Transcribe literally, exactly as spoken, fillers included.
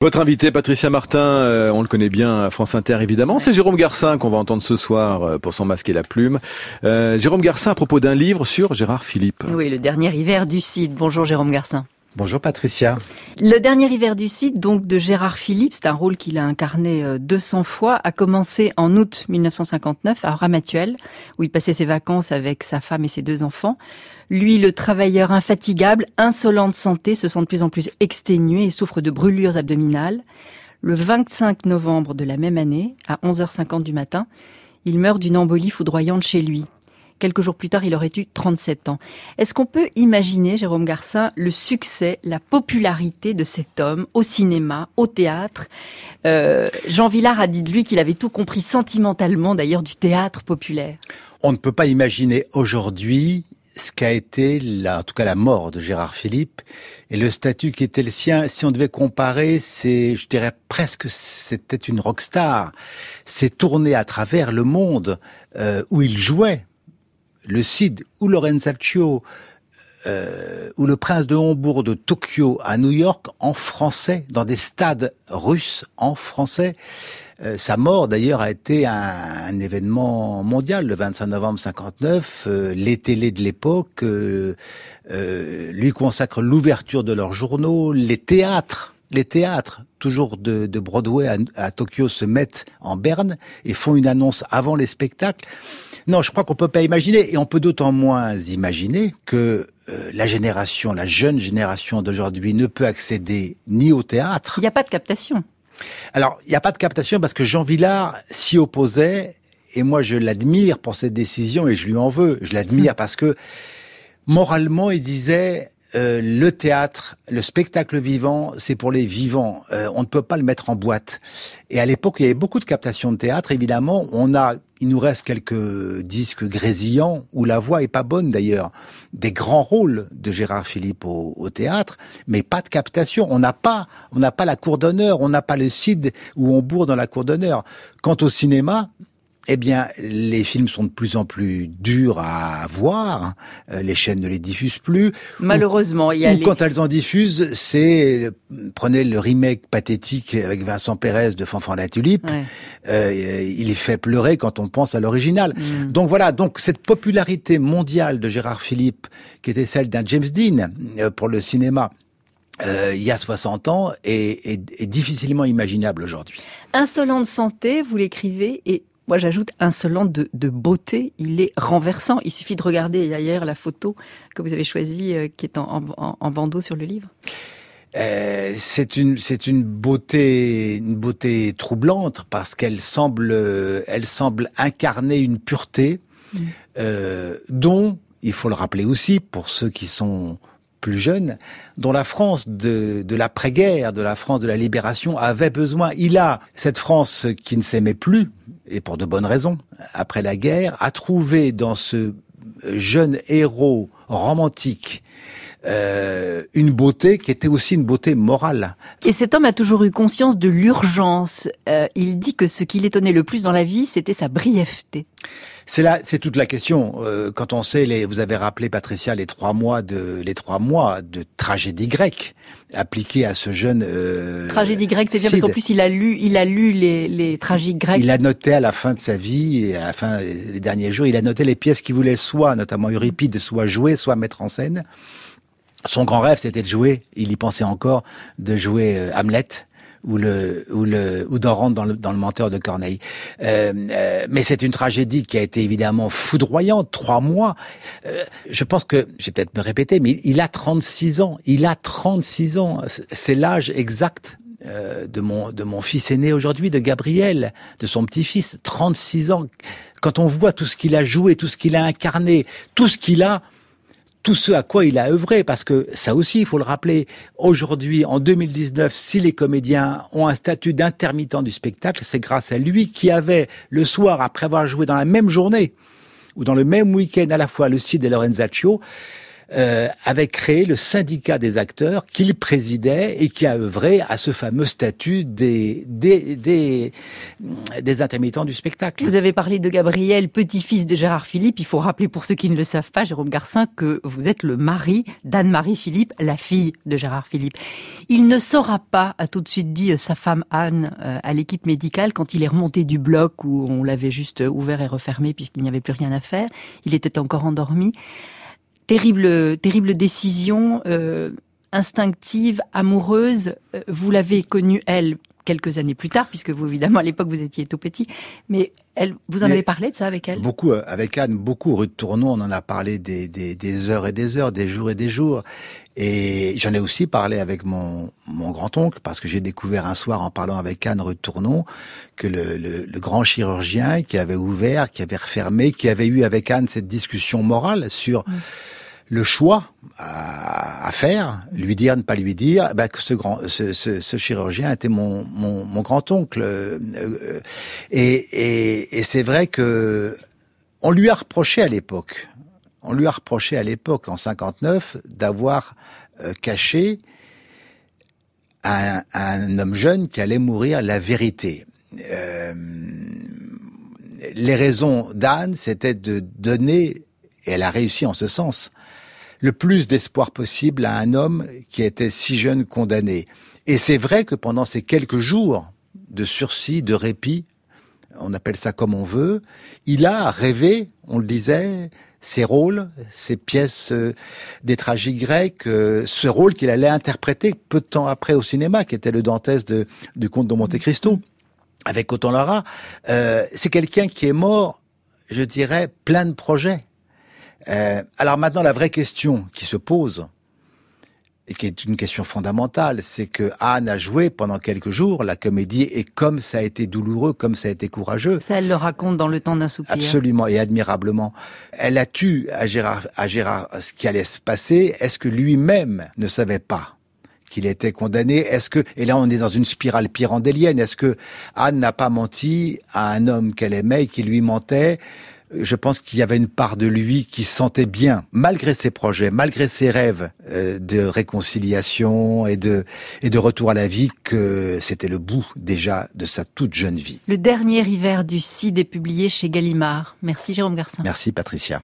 Votre invité, Patricia Martin, euh, on le connaît bien à France Inter évidemment, c'est Jérôme Garcin qu'on va entendre ce soir euh, pour son masque et la plume. Euh, Jérôme Garcin à propos d'un livre sur Gérard Philipe. Oui, le dernier hiver du Cid. Bonjour Jérôme Garcin. Bonjour Patricia. Le dernier hiver du Cid, donc de Gérard Philipe, c'est un rôle qu'il a incarné deux cents fois, a commencé en août mille neuf cent cinquante-neuf à Ramatuelle, où il passait ses vacances avec sa femme et ses deux enfants. Lui, le travailleur infatigable, insolent de santé, se sent de plus en plus exténué et souffre de brûlures abdominales. Le vingt-cinq novembre de la même année, à onze heures cinquante du matin, il meurt d'une embolie foudroyante chez lui. Quelques jours plus tard, il aurait eu trente-sept ans. Est-ce qu'on peut imaginer, Jérôme Garcin, le succès, la popularité de cet homme au cinéma, au théâtre ? euh, Jean Vilar a dit de lui qu'il avait tout compris sentimentalement, d'ailleurs, du théâtre populaire. On ne peut pas imaginer aujourd'hui ce qu'a été, la, en tout cas la mort de Gérard Philipe et le statut qui était le sien. Si on devait comparer, c'est, je dirais presque, c'était une rockstar. C'est tourné à travers le monde euh, où il jouait. Le Cid ou Lorenzaccio euh, ou le Prince de Hombourg de Tokyo à New York en français, dans des stades russes en français. Euh, sa mort d'ailleurs a été un, un événement mondial le vingt-cinq novembre cinquante-neuf. Euh, les télés de l'époque euh, euh, lui consacrent l'ouverture de leurs journaux. Les théâtres, les théâtres toujours de, de Broadway à, à Tokyo se mettent en berne et font une annonce avant les spectacles. Non, je crois qu'on peut pas imaginer, et on peut d'autant moins imaginer que euh, la génération, la jeune génération d'aujourd'hui ne peut accéder ni au théâtre. Il n'y a pas de captation. Alors, il n'y a pas de captation parce que Jean Vilar s'y opposait, et moi je l'admire pour cette décision, et je lui en veux. Je l'admire mmh. parce que, moralement, il disait... Euh, le théâtre, le spectacle vivant, c'est pour les vivants. Euh, on ne peut pas le mettre en boîte. Et à l'époque, il y avait beaucoup de captations de théâtre. Évidemment, on a, il nous reste quelques disques grésillants où la voix est pas bonne d'ailleurs. Des grands rôles de Gérard Philipe au, au théâtre, mais pas de captation. On n'a pas, on n'a pas la cour d'honneur. On n'a pas le Cid où on bourre dans la cour d'honneur. Quant au cinéma, eh bien, les films sont de plus en plus durs à voir. Euh, les chaînes ne les diffusent plus. Malheureusement, ou, il y a ou les... quand elles en diffusent, c'est prenez le remake pathétique avec Vincent Pérez de Fanfan la Tulipe. Ouais. Euh, il fait pleurer quand on pense à l'original. Mmh. Donc voilà. Donc cette popularité mondiale de Gérard Philipe, qui était celle d'un James Dean euh, pour le cinéma. Euh, il y a soixante ans est, est, est difficilement imaginable aujourd'hui. Insolent de santé, vous l'écrivez, et moi, j'ajoute insolent de, de beauté. Il est renversant. Il suffit de regarder d'ailleurs la photo que vous avez choisie, euh, qui est en, en, en bandeau sur le livre. Euh, c'est une, c'est une beauté, une beauté troublante parce qu'elle semble, elle semble incarner une pureté mmh. euh, dont, il faut le rappeler aussi pour ceux qui sont plus jeunes, dont la France de, de l'après-guerre, de la France de la libération avait besoin. Il a, cette France qui ne s'aimait plus, et pour de bonnes raisons, après la guerre, a trouvé dans ce jeune héros romantique euh, une beauté qui était aussi une beauté morale. Et cet homme a toujours eu conscience de l'urgence. Euh, il dit que ce qui l'étonnait le plus dans la vie, c'était sa brièveté. C'est là, c'est toute la question. Euh, quand on sait, les, vous avez rappelé Patricia les trois mois de les trois mois de tragédie grecque appliquée à ce jeune. Euh, tragédie grecque, c'est bien parce qu'en plus il a lu, il a lu les, les tragiques grecques. Il a noté à la fin de sa vie et à la fin les derniers jours, il a noté les pièces qu'il voulait soit, notamment Euripide, soit jouer, soit mettre en scène. Son grand rêve, c'était de jouer. Il y pensait encore de jouer euh, Hamlet. ou le ou le ou d'Orante dans le dans le Menteur de Corneille. Euh, euh, mais c'est une tragédie qui a été évidemment foudroyante. Trois mois. Euh, je pense que je vais peut-être me répéter, mais il a trente-six ans. Il a trente-six ans. C'est l'âge exact euh, de mon de mon fils aîné aujourd'hui, de Gabriel, de son petit-fils. trente-six ans. Quand on voit tout ce qu'il a joué, tout ce qu'il a incarné, tout ce qu'il a. Tout ce à quoi il a œuvré, parce que ça aussi, il faut le rappeler, aujourd'hui, en deux mille dix-neuf, si les comédiens ont un statut d'intermittent du spectacle, c'est grâce à lui qui avait, le soir, après avoir joué dans la même journée, ou dans le même week-end à la fois le Cid et Lorenzaccio, euh, avait créé le syndicat des acteurs qu'il présidait et qui a œuvré à ce fameux statut des, des, des, des intermittents du spectacle. Vous avez parlé de Gabriel, petit-fils de Gérard Philipe. Il faut rappeler pour ceux qui ne le savent pas, Jérôme Garcin, que vous êtes le mari d'Anne-Marie Philipe, la fille de Gérard Philipe. Il ne saura pas, a tout de suite dit sa femme Anne euh, à l'équipe médicale quand il est remonté du bloc où on l'avait juste ouvert et refermé puisqu'il n'y avait plus rien à faire. Il était encore endormi. Terrible, terrible décision, euh, instinctive, amoureuse. Vous l'avez connue, elle, quelques années plus tard, puisque vous, évidemment, à l'époque, vous étiez tout petit. Mais elle, vous en Mais avez parlé de ça avec elle? Beaucoup, avec Anne, beaucoup. Rue de Tournon, on en a parlé des, des, des heures et des heures, des jours et des jours. Et j'en ai aussi parlé avec mon, mon grand-oncle, parce que j'ai découvert un soir, en parlant avec Anne rue de Tournon, que le, le, le grand chirurgien qui avait ouvert, qui avait refermé, qui avait eu avec Anne cette discussion morale sur mmh. le choix à, à faire, lui dire, ne pas lui dire, ben, que ce grand, ce, ce, ce chirurgien était mon, mon, mon grand-oncle. Euh, euh, et, et, et c'est vrai que on lui a reproché à l'époque, on lui a reproché à l'époque, en cinquante-neuf, d'avoir euh, caché à un, à un homme jeune qui allait mourir la vérité. Euh, les raisons d'Anne, c'était de donner, et elle a réussi en ce sens, le plus d'espoir possible à un homme qui était si jeune condamné. Et c'est vrai que pendant ces quelques jours de sursis, de répit, on appelle ça comme on veut, il a rêvé, on le disait, ses rôles, ses pièces euh, des tragiques grecs, euh, ce rôle qu'il allait interpréter peu de temps après au cinéma, qui était le Dantès de, du Comte de Monte Cristo, avec Othon Lara. Euh, c'est quelqu'un qui est mort, je dirais, plein de projets. Euh, alors maintenant, la vraie question qui se pose, et qui est une question fondamentale, c'est que Anne a joué pendant quelques jours la comédie, et comme ça a été douloureux, comme ça a été courageux. Ça, elle le raconte dans Le Temps d'un soupir. Absolument, et admirablement. Elle a tu à Gérard, à Gérard ce qui allait se passer. Est-ce que lui-même ne savait pas qu'il était condamné? Est-ce que, et là on est dans une spirale pyrandélienne, est-ce que Anne n'a pas menti à un homme qu'elle aimait et qui lui mentait? Je pense qu'il y avait une part de lui qui sentait bien, malgré ses projets, malgré ses rêves euh, de réconciliation et de, et de retour à la vie, que c'était le bout déjà de sa toute jeune vie. Le dernier hiver du Cid est publié chez Gallimard. Merci Jérôme Garcin. Merci Patricia.